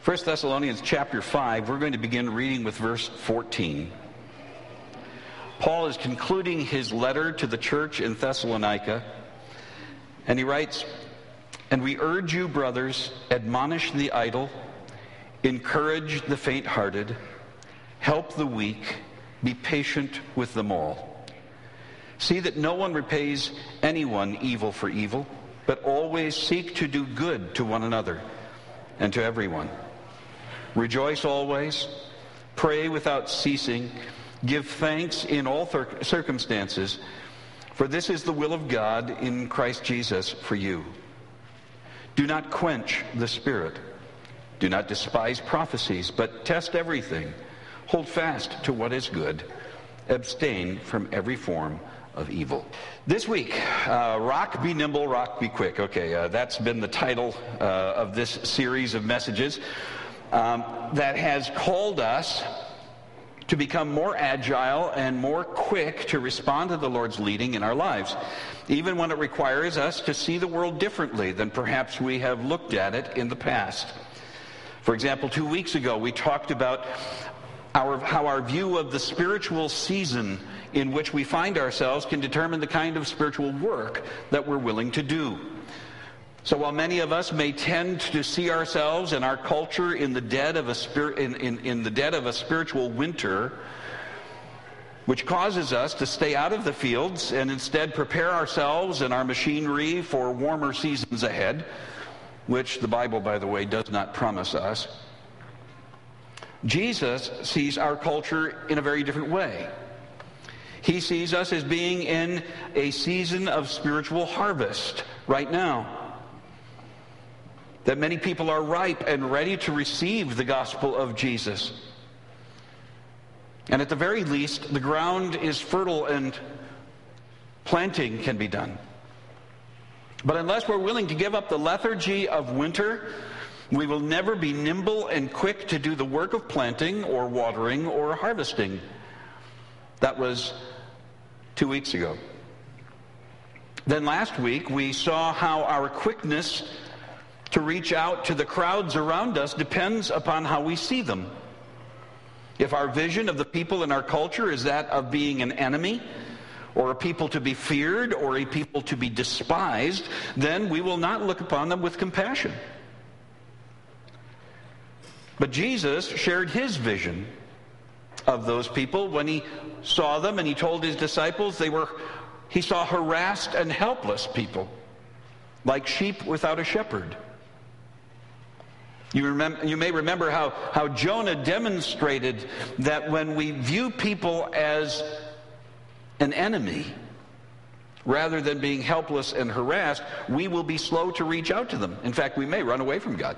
1 Thessalonians chapter 5, we're going to begin reading with verse 14. Paul is concluding his letter to the church in Thessalonica, and he writes, "And we urge you, brothers, admonish the idle, encourage the faint-hearted, help the weak, be patient with them all. See that no one repays anyone evil for evil, but always seek to do good to one another and to everyone. Rejoice always, pray without ceasing, give thanks in all circumstances, for this is the will of God in Christ Jesus for you. Do not quench the Spirit. Do not despise prophecies, but test everything. Hold fast to what is good. Abstain from every form of evil." This week, Rock, Be Nimble, Rock, Be Quick. Okay, that's been the title of this series of messages that has called us to become more agile and more quick to respond to the Lord's leading in our lives, even when it requires us to see the world differently than perhaps we have looked at it in the past. For example, 2 weeks ago, we talked about how our view of the spiritual season in which we find ourselves can determine the kind of spiritual work that we're willing to do. So while many of us may tend to see ourselves and our culture in the dead of a spiritual winter, which causes us to stay out of the fields and instead prepare ourselves and our machinery for warmer seasons ahead, which the Bible, by the way, does not promise us, Jesus sees our culture in a very different way. He sees us as being in a season of spiritual harvest right now. That many people are ripe and ready to receive the gospel of Jesus. And at the very least, the ground is fertile and planting can be done. But unless we're willing to give up the lethargy of winter, we will never be nimble and quick to do the work of planting or watering or harvesting. That was 2 weeks ago. Then last week, we saw how our quickness to reach out to the crowds around us depends upon how we see them. If our vision of the people in our culture is that of being an enemy, or a people to be feared, or a people to be despised, then we will not look upon them with compassion. But Jesus shared his vision of those people when he saw them, and he told his disciples he saw harassed and helpless people, like sheep without a shepherd. You may remember how Jonah demonstrated that when we view people as an enemy, rather than being helpless and harassed, we will be slow to reach out to them. In fact, we may run away from God.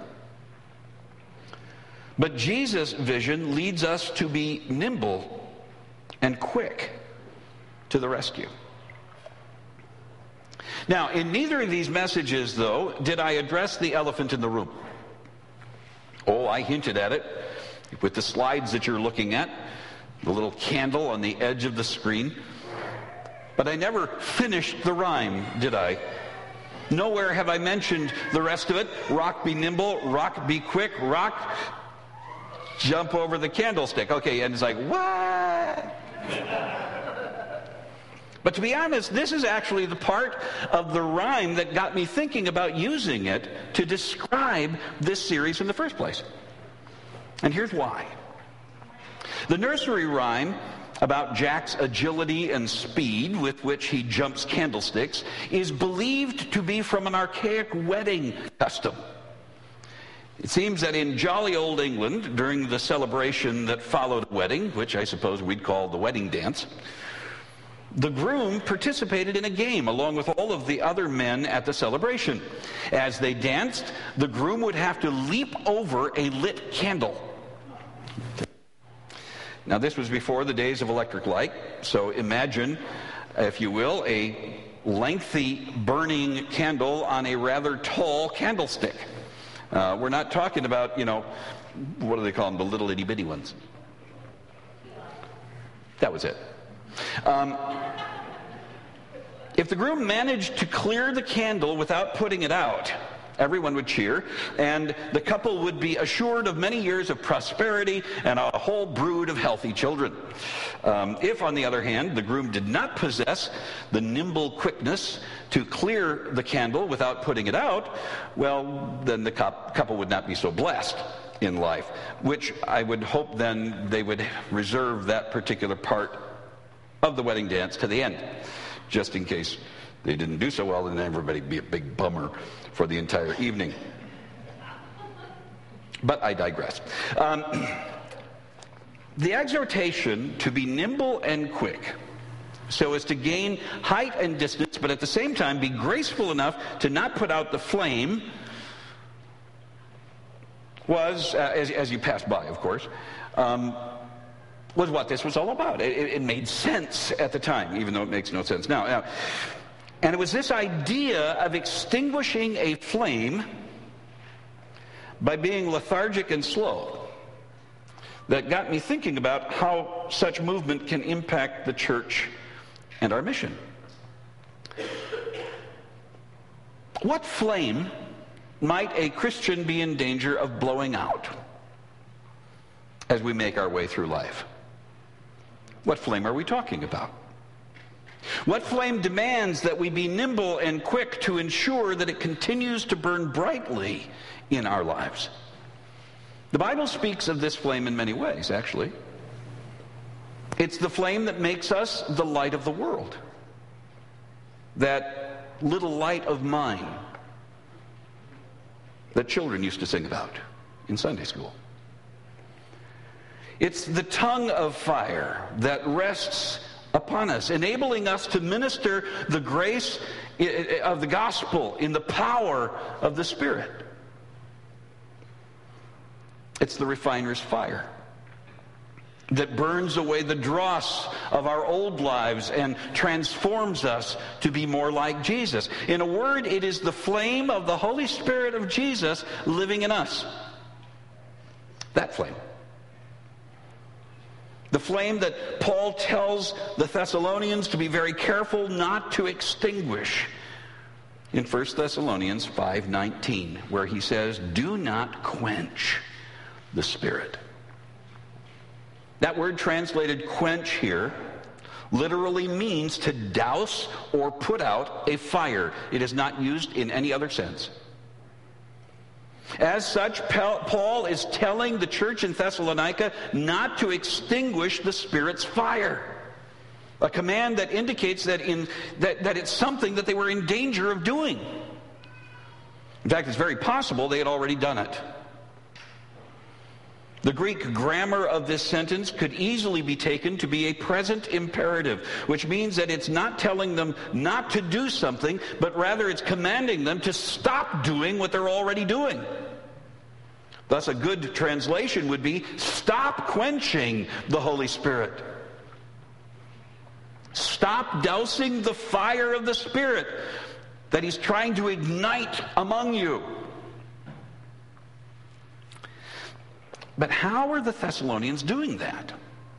But Jesus' vision leads us to be nimble and quick to the rescue. Now, in neither of these messages, though, did I address the elephant in the room. Oh, I hinted at it with the slides that you're looking at, the little candle on the edge of the screen. But I never finished the rhyme, did I? Nowhere have I mentioned the rest of it. Rock, be nimble, rock, be quick, rock, jump over the candlestick. Okay, and it's like, what? But to be honest, this is actually the part of the rhyme that got me thinking about using it to describe this series in the first place. And here's why. The nursery rhyme about Jack's agility and speed with which he jumps candlesticks is believed to be from an archaic wedding custom. It seems that in jolly old England, during the celebration that followed a wedding, which I suppose we'd call the wedding dance, the groom participated in a game along with all of the other men at the celebration. As they danced, the groom would have to leap over a lit candle. Now, this was before the days of electric light, so imagine, if you will, a lengthy burning candle on a rather tall candlestick. We're not talking about, what do they call them, the little itty-bitty ones. That was it. If the groom managed to clear the candle without putting it out, Everyone would cheer, and the couple would be assured of many years of prosperity and a whole brood of healthy children. If, on the other hand, the groom did not possess the nimble quickness to clear the candle without putting it out, well, then the couple would not be so blessed in life, which I would hope then they would reserve that particular part of the wedding dance to the end, just in case they didn't do so well, then everybody would be a big bummer for the entire evening. But I digress. The exhortation to be nimble and quick, so as to gain height and distance, but at the same time be graceful enough to not put out the flame, was, as you passed by, of course, was what this was all about. It made sense at the time, even though it makes no sense now. And it was this idea of extinguishing a flame by being lethargic and slow that got me thinking about how such movement can impact the church and our mission. What flame might a Christian be in danger of blowing out as we make our way through life? What flame are we talking about? What flame demands that we be nimble and quick to ensure that it continues to burn brightly in our lives? The Bible speaks of this flame in many ways, actually. It's the flame that makes us the light of the world. That little light of mine that children used to sing about in Sunday school. It's the tongue of fire that rests upon us, enabling us to minister the grace of the gospel in the power of the Spirit. It's the refiner's fire that burns away the dross of our old lives and transforms us to be more like Jesus. In a word, it is the flame of the Holy Spirit of Jesus living in us. That flame. The flame that Paul tells the Thessalonians to be very careful not to extinguish in 1 Thessalonians 5:19, where he says, "Do not quench the Spirit." That word translated quench here literally means to douse or put out a fire. It is not used in any other sense. As such, Paul is telling the church in Thessalonica not to extinguish the Spirit's fire. A command that indicates that it's something that they were in danger of doing. In fact, it's very possible they had already done it. The Greek grammar of this sentence could easily be taken to be a present imperative, which means that it's not telling them not to do something, but rather it's commanding them to stop doing what they're already doing. Thus, a good translation would be, stop quenching the Holy Spirit. Stop dousing the fire of the Spirit that He's trying to ignite among you. But how are the Thessalonians doing that?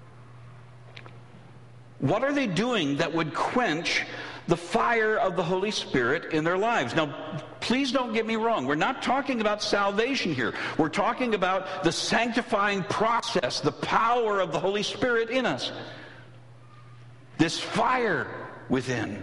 What are they doing that would quench the fire of the Holy Spirit in their lives? Now, please don't get me wrong. We're not talking about salvation here. We're talking about the sanctifying process, the power of the Holy Spirit in us. This fire within.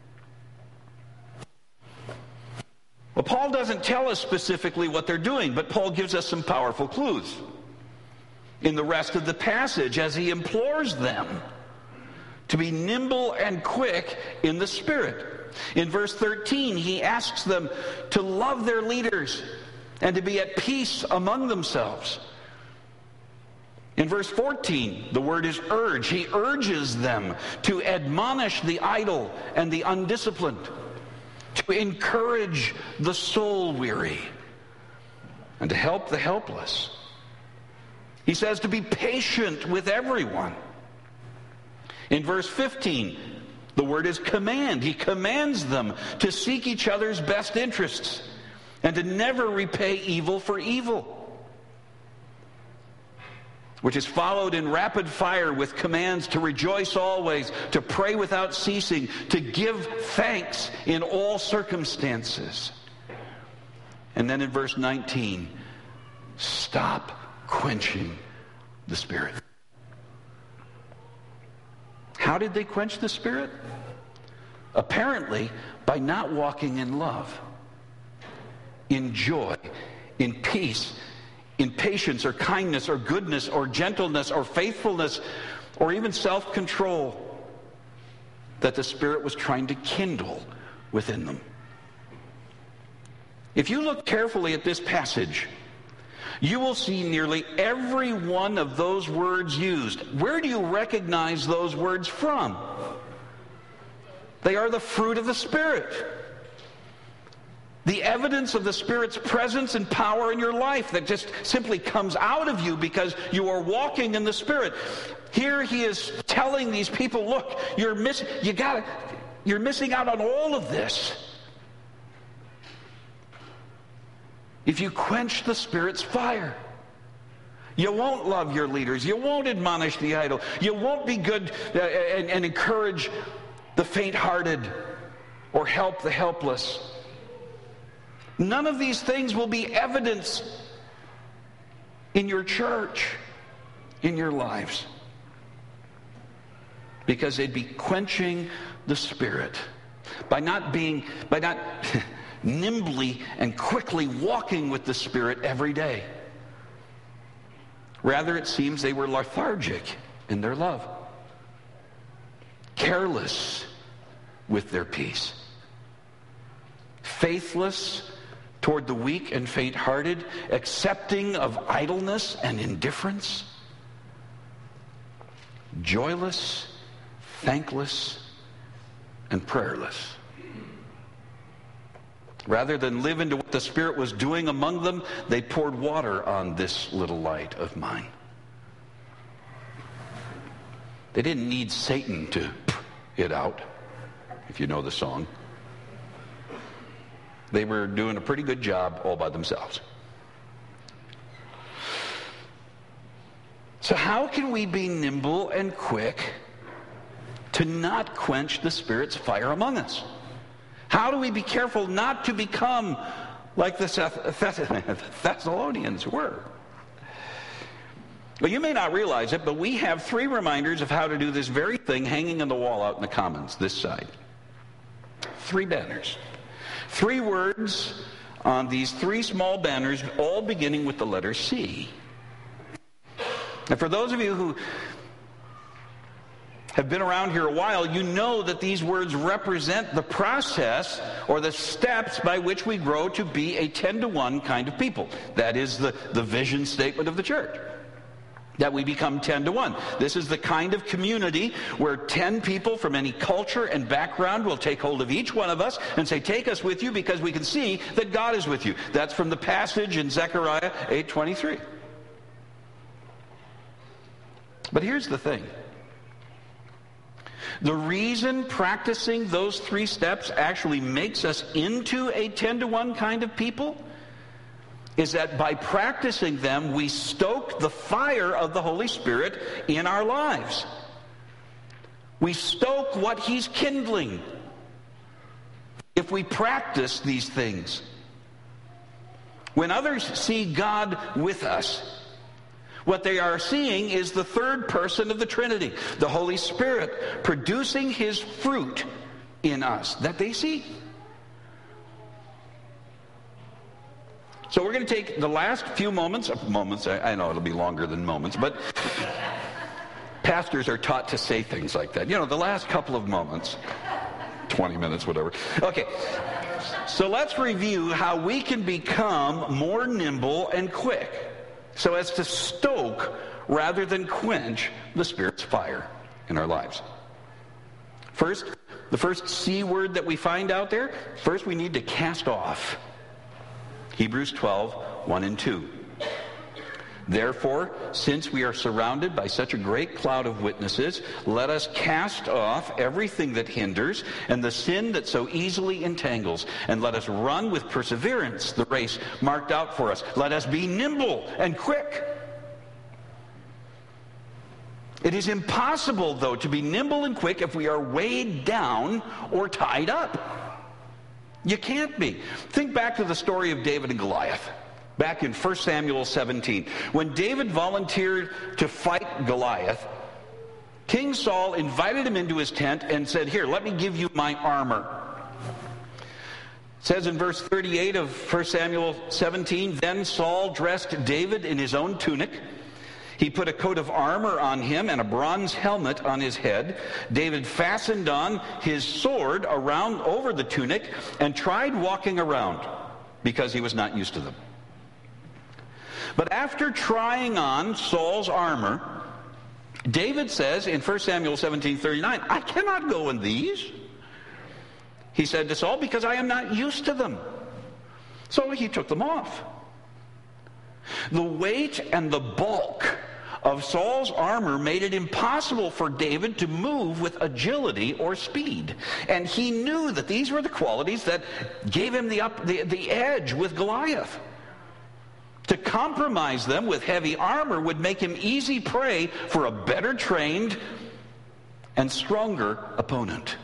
Well, Paul doesn't tell us specifically what they're doing, but Paul gives us some powerful clues in the rest of the passage as he implores them to be nimble and quick in the Spirit. In verse 13, he asks them to love their leaders and to be at peace among themselves. In verse 14, the word is urge. He urges them to admonish the idle and the undisciplined, to encourage the soul-weary, and to help the helpless. He says to be patient with everyone. In verse 15, the word is command. He commands them to seek each other's best interests and to never repay evil for evil, which is followed in rapid fire with commands to rejoice always, to pray without ceasing, to give thanks in all circumstances. And then in verse 19, stop quenching the Spirit. How did they quench the Spirit? Apparently, by not walking in love, in joy, in peace, in patience or kindness or goodness or gentleness or faithfulness or even self-control that the Spirit was trying to kindle within them. If you look carefully at this passage, you will see nearly every one of those words used. Where do you recognize those words from? They are the fruit of the Spirit. The evidence of the Spirit's presence and power in your life that just simply comes out of you because you are walking in the Spirit. Here he is telling these people, look, you're missing out on all of this if you quench the Spirit's fire. You won't love your leaders. You won't admonish the idle. You won't be good and encourage the faint-hearted or help the helpless. None of these things will be evidence in your church, in your lives, because they'd be quenching the Spirit by not nimbly and quickly walking with the Spirit every day. Rather, it seems they were lethargic in their love, careless with their peace, faithless toward the weak and faint-hearted, accepting of idleness and indifference, joyless, thankless, and prayerless. Rather than live into what the Spirit was doing among them, they poured water on this little light of mine. They didn't need Satan to put it out, if you know the song. They were doing a pretty good job all by themselves. So how can we be nimble and quick to not quench the Spirit's fire among us? How do we be careful not to become like the Thessalonians were? Well, you may not realize it, but we have 3 reminders of how to do this very thing hanging on the wall out in the commons this side. 3 banners. 3 words on these 3 small banners, all beginning with the letter C. And for those of you who have been around here a while, you know that these words represent the process or the steps by which we grow to be a 10-to-1 kind of people. That is the vision statement of the church. That we become 10-to-1. This is the kind of community where 10 people from any culture and background will take hold of each one of us and say, take us with you because we can see that God is with you. That's from the passage in Zechariah 8:23. But here's the thing. The reason practicing those 3 steps actually makes us into a 10-to-1 kind of people is that by practicing them, we stoke the fire of the Holy Spirit in our lives. We stoke what He's kindling if we practice these things. When others see God with us, what they are seeing is the 3rd person of the Trinity, the Holy Spirit, producing His fruit in us that they see. So we're going to take the last few moments, I know it'll be longer than moments, but pastors are taught to say things like that. You know, the last couple of moments, 20 minutes, whatever. Okay, so let's review how we can become more nimble and quick so as to stoke rather than quench the Spirit's fire in our lives. First, the first C word that we find out there, first we need to cast off. Hebrews 12, 1 and 2. Therefore, since we are surrounded by such a great cloud of witnesses, let us cast off everything that hinders and the sin that so easily entangles, and let us run with perseverance the race marked out for us. Let us be nimble and quick. It is impossible, though, to be nimble and quick if we are weighed down or tied up. You can't be. Think back to the story of David and Goliath, back in 1 Samuel 17. When David volunteered to fight Goliath, King Saul invited him into his tent and said, "Here, let me give you my armor." It says in verse 38 of 1 Samuel 17, "Then Saul dressed David in his own tunic. He put a coat of armor on him and a bronze helmet on his head. David fastened on his sword around over the tunic and tried walking around because he was not used to them. But after trying on Saul's armor, David says in 1 Samuel 17:39, "I cannot go in these," he said to Saul, "because I am not used to them." So he took them off. The weight and the bulk of Saul's armor made it impossible for David to move with agility or speed. And he knew that these were the qualities that gave him the edge with Goliath. To compromise them with heavy armor would make him easy prey for a better trained and stronger opponent.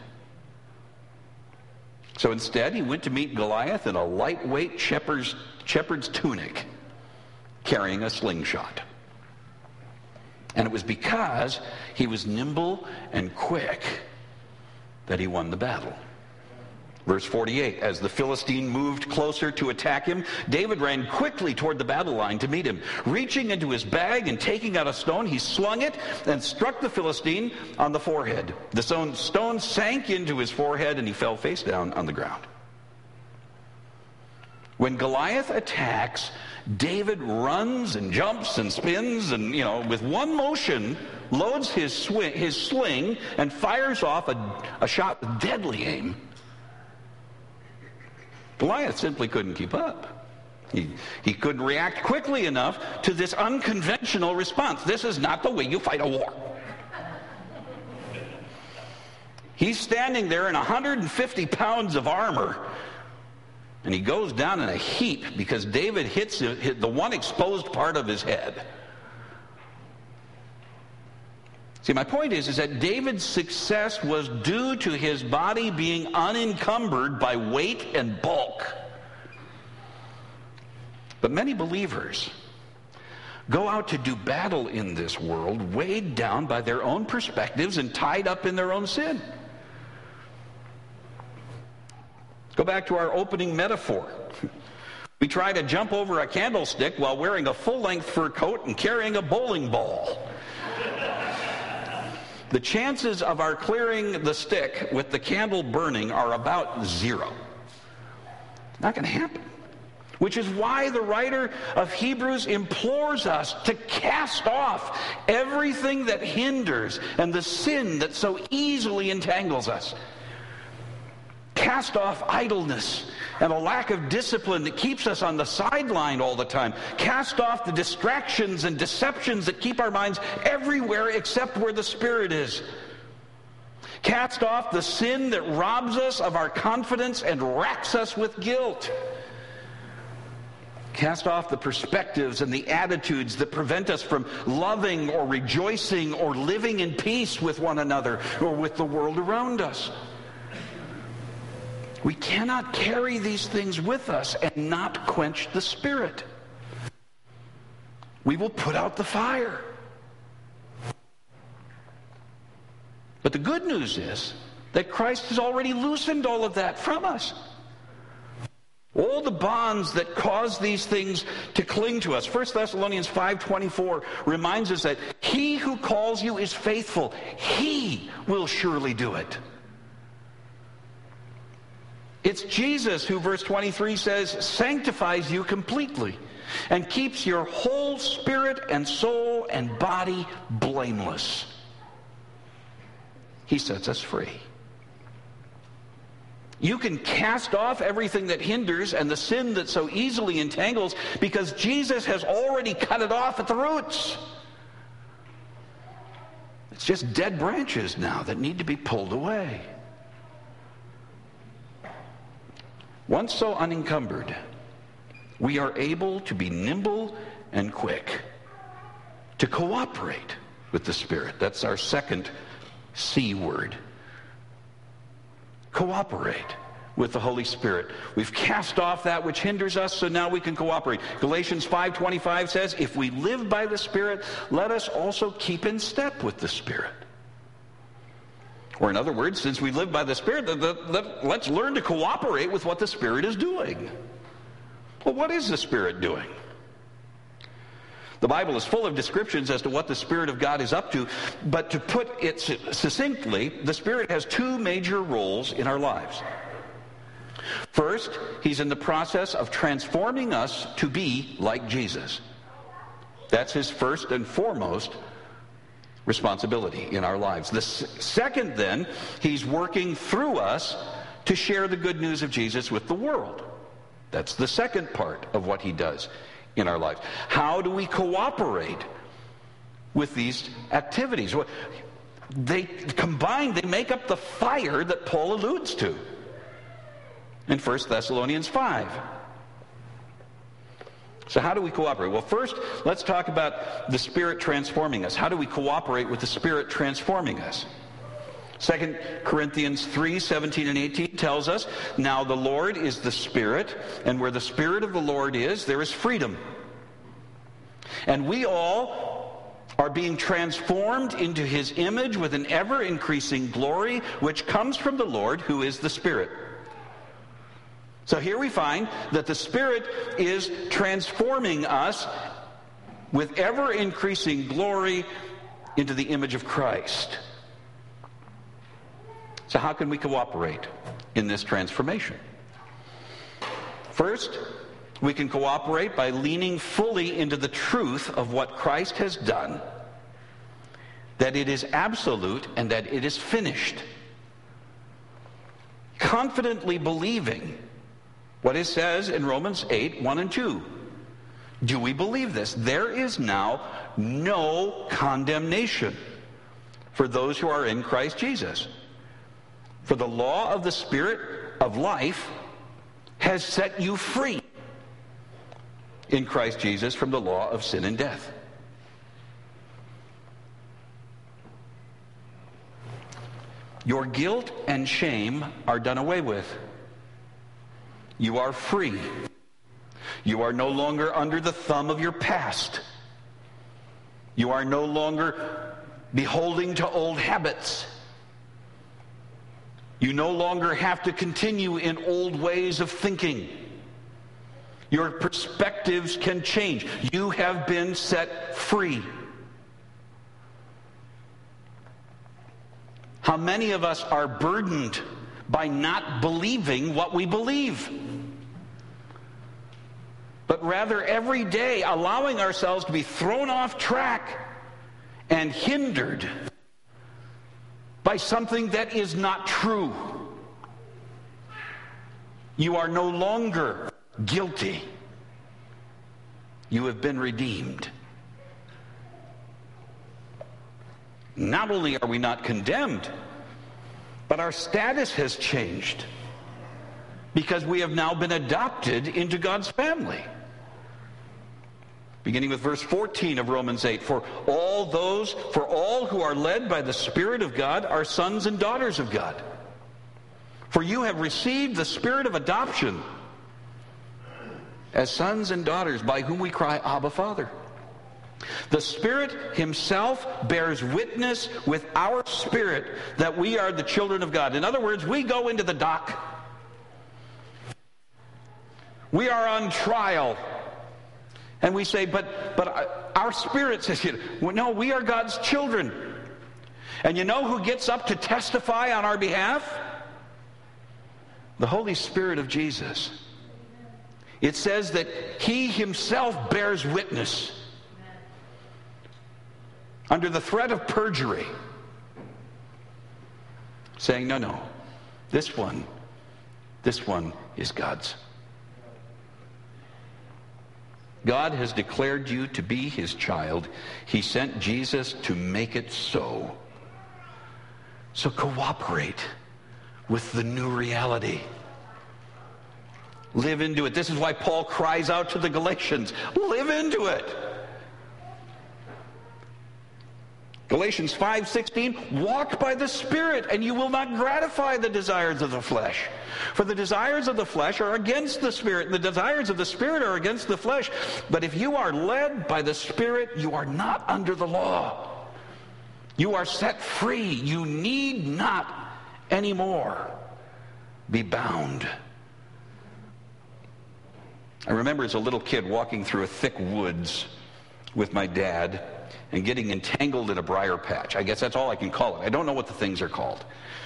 So instead, he went to meet Goliath in a lightweight shepherd's tunic, carrying a slingshot. And it was because he was nimble and quick that he won the battle. Verse 48, as the Philistine moved closer to attack him, David ran quickly toward the battle line to meet him. Reaching into his bag and taking out a stone, he slung it and struck the Philistine on the forehead. The stone sank into his forehead and he fell face down on the ground. When Goliath attacks, David runs and jumps and spins and, with one motion, loads his sling and fires off a shot with deadly aim. Goliath simply couldn't keep up. He couldn't react quickly enough to this unconventional response. This is not the way you fight a war. He's standing there in 150 pounds of armor, and he goes down in a heap because David hit the one exposed part of his head. See, my point is that David's success was due to his body being unencumbered by weight and bulk. But many believers go out to do battle in this world weighed down by their own perspectives and tied up in their own sin. Go back to our opening metaphor. We try to jump over a candlestick while wearing a full-length fur coat and carrying a bowling ball. The chances of our clearing the stick with the candle burning are about zero. Not going to happen. Which is why the writer of Hebrews implores us to cast off everything that hinders and the sin that so easily entangles us. Cast off idleness and a lack of discipline that keeps us on the sideline all the time. Cast off the distractions and deceptions that keep our minds everywhere except where the Spirit is. Cast off the sin that robs us of our confidence and racks us with guilt. Cast off the perspectives and the attitudes that prevent us from loving or rejoicing or living in peace with one another or with the world around us. We cannot carry these things with us and not quench the Spirit. We will put out the fire. But the good news is that Christ has already loosened all of that from us. All the bonds that cause these things to cling to us. 1 Thessalonians 5:24 reminds us that he who calls you is faithful. He will surely do it. It's Jesus who, verse 23 says, sanctifies you completely and keeps your whole spirit and soul and body blameless. He sets us free. You can cast off everything that hinders and the sin that so easily entangles because Jesus has already cut it off at the roots. It's just dead branches now that need to be pulled away. Once so unencumbered, we are able to be nimble and quick, to cooperate with the Spirit. That's our second C word. Cooperate with the Holy Spirit. We've cast off that which hinders us, so now we can cooperate. Galatians 5:25 says, if we live by the Spirit, let us also keep in step with the Spirit. Or in other words, since we live by the Spirit, let's learn to cooperate with what the Spirit is doing. Well, what is the Spirit doing? The Bible is full of descriptions as to what the Spirit of God is up to, but to put it succinctly, the Spirit has two major roles in our lives. First, he's in the process of transforming us to be like Jesus. That's his first and foremost responsibility in our lives. The second, then, he's working through us to share the good news of Jesus with the world. That's the second part of what he does in our lives. How do we cooperate with these activities? Well, they combine, they make up the fire that Paul alludes to in 1 Thessalonians 5. So how do we cooperate? Well, first, let's talk about the Spirit transforming us. How do we cooperate with the Spirit transforming us? 2 Corinthians 3:17 and 18 tells us, now the Lord is the Spirit, and where the Spirit of the Lord is, there is freedom. And we all are being transformed into his image with an ever-increasing glory, which comes from the Lord, who is the Spirit. So here we find that the Spirit is transforming us with ever-increasing glory into the image of Christ. So how can we cooperate in this transformation? First, we can cooperate by leaning fully into the truth of what Christ has done, that it is absolute and that it is finished. Confidently believing what it says in Romans 8:1 and 2. Do we believe this? There is now no condemnation for those who are in Christ Jesus. For the law of the Spirit of life has set you free in Christ Jesus from the law of sin and death. Your guilt and shame are done away with. You are free. You are no longer under the thumb of your past. You are no longer beholding to old habits. You no longer have to continue in old ways of thinking. Your perspectives can change. You have been set free. How many of us are burdened by not believing what we believe? But rather every day allowing ourselves to be thrown off track and hindered by something that is not true. You are no longer guilty. You have been redeemed. Not only are we not condemned, but our status has changed because we have now been adopted into God's family. Beginning with verse 14 of Romans 8, for all who are led by the Spirit of God are sons and daughters of God. For you have received the Spirit of adoption as sons and daughters, by whom we cry, Abba, Father. The Spirit himself bears witness with our spirit that we are the children of God. In other words, we go into the dock. We are on trial. And we say, but our spirit says, no, we are God's children. And you know who gets up to testify on our behalf? The Holy Spirit of Jesus. It says that he himself bears witness under the threat of perjury, saying, no, this one is God's. God has declared you to be his child. He sent Jesus to make it so. So cooperate with the new reality. Live into it. This is why Paul cries out to the Galatians, live into it. Galatians 5:16, walk by the Spirit, and you will not gratify the desires of the flesh. For the desires of the flesh are against the Spirit, and the desires of the Spirit are against the flesh. But if you are led by the Spirit, you are not under the law. You are set free. You need not anymore be bound. I remember as a little kid walking through a thick woods with my dad and getting entangled in a briar patch. I guess that's all I can call it. I don't know what the things are called.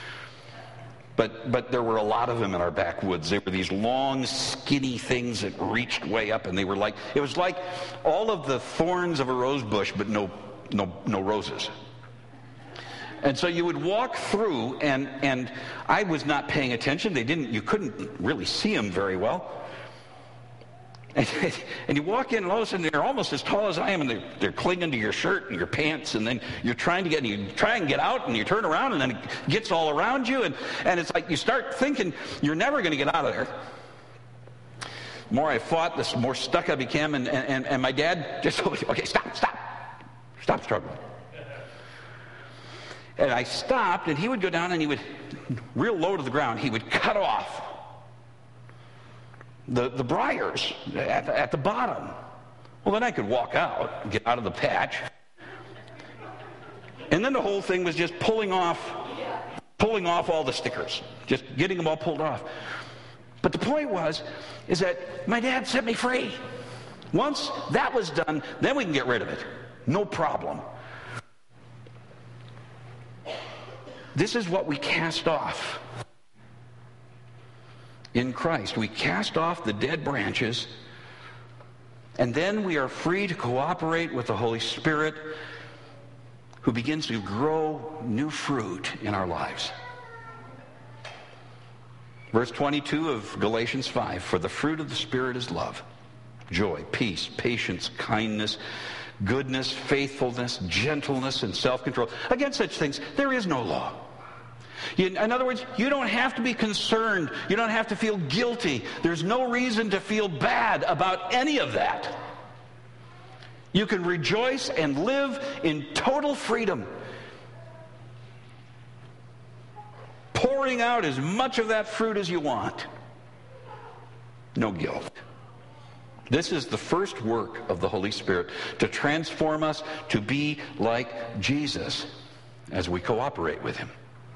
But there were a lot of them in our backwoods. They were these long, skinny things that reached way up, and they were like, it was like all of the thorns of a rose bush, but no roses. And so you would walk through, and I was not paying attention. You couldn't really see them very well. And you walk in, and all of a sudden they're almost as tall as I am, and they're clinging to your shirt and your pants, and then you try and get out, and you turn around, and then it gets all around you, and it's like you start thinking you're never going to get out of there. The more I fought, the more stuck I became, and my dad just told me, okay, stop struggling. And I stopped, and he would go down, and he would, real low to the ground, he would cut off the briars at the bottom. Well, then I could walk out, get out of the patch, and then the whole thing was just pulling off all the stickers, just getting them all pulled off. But the point is that my dad set me free. Once that was done, then we can get rid of it. No problem. This is what we cast off. In Christ, we cast off the dead branches, and then we are free to cooperate with the Holy Spirit, who begins to grow new fruit in our lives. Verse 22 of Galatians 5, for the fruit of the Spirit is love, joy, peace, patience, kindness, goodness, faithfulness, gentleness, and self-control. Against such things, there is no law. In other words, you don't have to be concerned. You don't have to feel guilty. There's no reason to feel bad about any of that. You can rejoice and live in total freedom, pouring out as much of that fruit as you want. No guilt. This is the first work of the Holy Spirit, to transform us to be like Jesus as we cooperate with Him.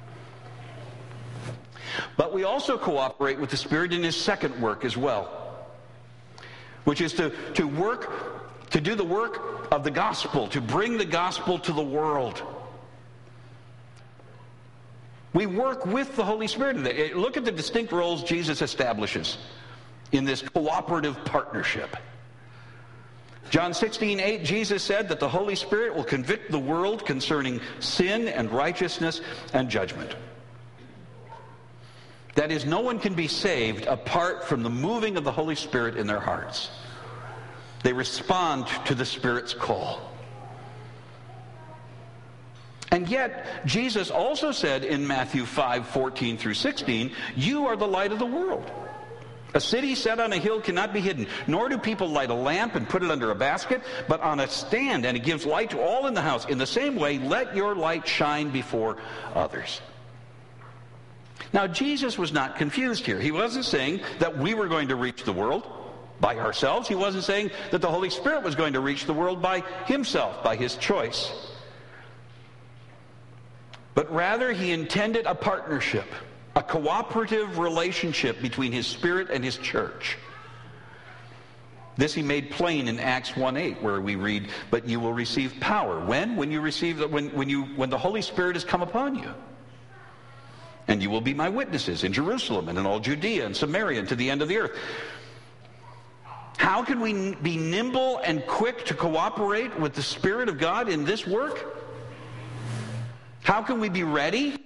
But we also cooperate with the Spirit in His second work as well, which is to do the work of the gospel, to bring the gospel to the world. We work with the Holy Spirit. Look at the distinct roles Jesus establishes in this cooperative partnership. John 16:8, Jesus said that the Holy Spirit will convict the world concerning sin and righteousness and judgment. That is, no one can be saved apart from the moving of the Holy Spirit in their hearts. They respond to the Spirit's call. And yet, Jesus also said in Matthew 5:14 through 16, you are the light of the world. A city set on a hill cannot be hidden, nor do people light a lamp and put it under a basket, but on a stand, and it gives light to all in the house. In the same way, let your light shine before others. Now, Jesus was not confused here. He wasn't saying that we were going to reach the world by ourselves. He wasn't saying that the Holy Spirit was going to reach the world by Himself, by His choice. But rather, He intended a partnership, a cooperative relationship between His Spirit and His church. This He made plain in Acts 1:8, where we read, but you will receive power. When? When the Holy Spirit has come upon you. And you will be my witnesses in Jerusalem and in all Judea and Samaria and to the end of the earth. How can we be nimble and quick to cooperate with the Spirit of God in this work? How can we be ready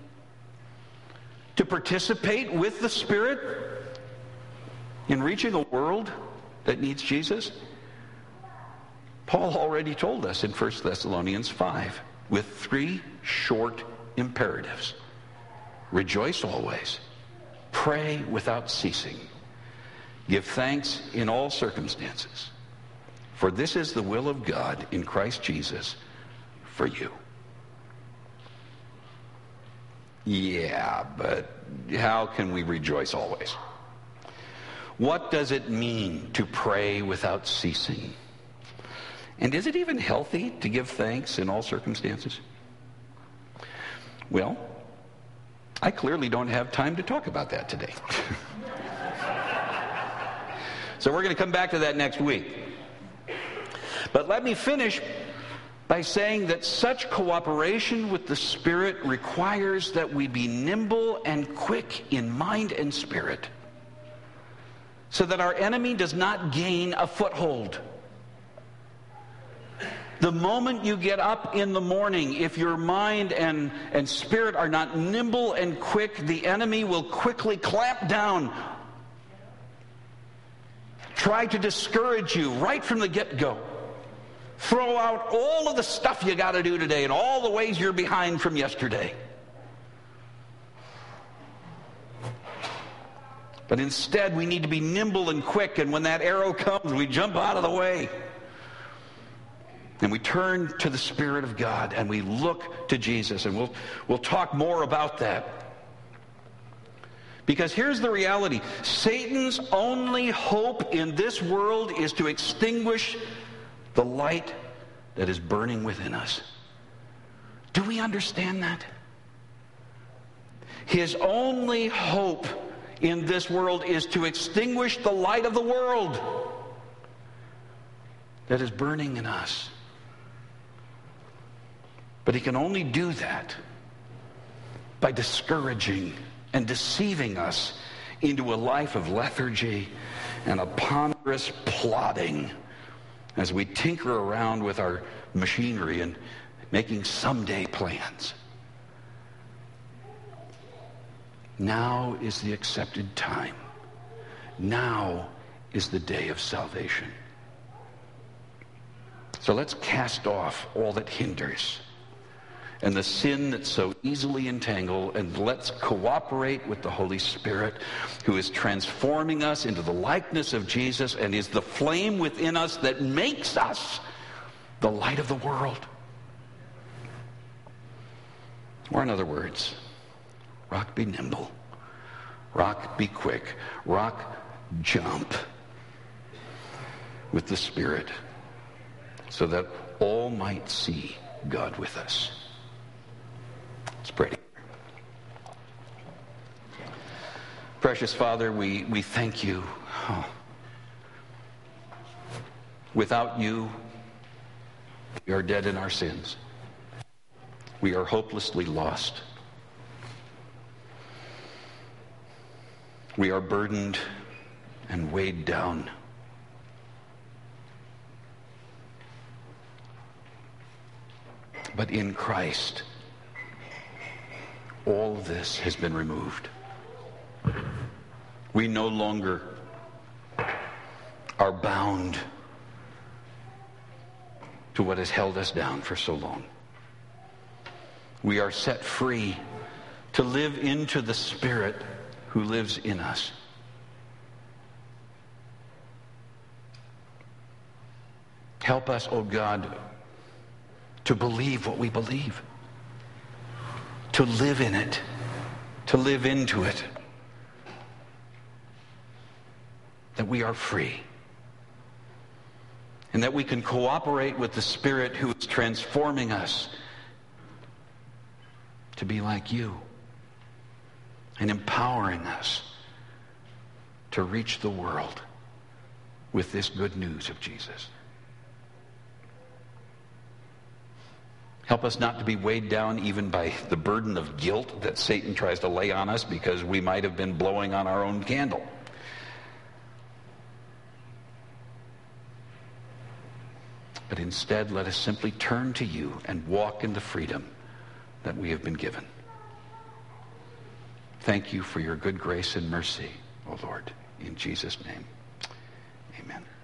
to participate with the Spirit in reaching a world that needs Jesus? Paul already told us in 1 Thessalonians 5 with 3 short imperatives. Rejoice always. Pray without ceasing. Give thanks in all circumstances. For this is the will of God in Christ Jesus for you. Yeah, but how can we rejoice always? What does it mean to pray without ceasing? And is it even healthy to give thanks in all circumstances? Well, I clearly don't have time to talk about that today. So we're going to come back to that next week. But let me finish by saying that such cooperation with the Spirit requires that we be nimble and quick in mind and spirit, so that our enemy does not gain a foothold. The moment you get up in the morning, if your mind and spirit are not nimble and quick, the enemy will quickly clamp down, try to discourage you right from the get-go. Throw out all of the stuff you got to do today and all the ways you're behind from yesterday. But instead, we need to be nimble and quick, and when that arrow comes, we jump out of the way. And we turn to the Spirit of God, and we look to Jesus, and we'll talk more about that. Because here's the reality. Satan's only hope in this world is to extinguish the light that is burning within us. Do we understand that? His only hope in this world is to extinguish the light of the world that is burning in us. But he can only do that by discouraging and deceiving us into a life of lethargy and a ponderous plodding as we tinker around with our machinery and making someday plans. Now is the accepted time. Now is the day of salvation. So let's cast off all that hinders and the sin that so easily entangle, and let's cooperate with the Holy Spirit, who is transforming us into the likeness of Jesus and is the flame within us that makes us the light of the world. Or in other words, rock be nimble, rock be quick, rock jump with the Spirit, so that all might see God with us. Let's pray. Precious Father, we thank you. Without you, we are dead in our sins. We are hopelessly lost. We are burdened and weighed down. But in Christ, all of this has been removed. We no longer are bound to what has held us down for so long. We are set free to live into the Spirit who lives in us. Help us, O God, to believe what we believe, to live in it, to live into it, that we are free, and that we can cooperate with the Spirit who is transforming us to be like you and empowering us to reach the world with this good news of Jesus. Help us not to be weighed down even by the burden of guilt that Satan tries to lay on us because we might have been blowing on our own candle. But instead, let us simply turn to you and walk in the freedom that we have been given. Thank you for your good grace and mercy, O Lord. In Jesus' name, amen.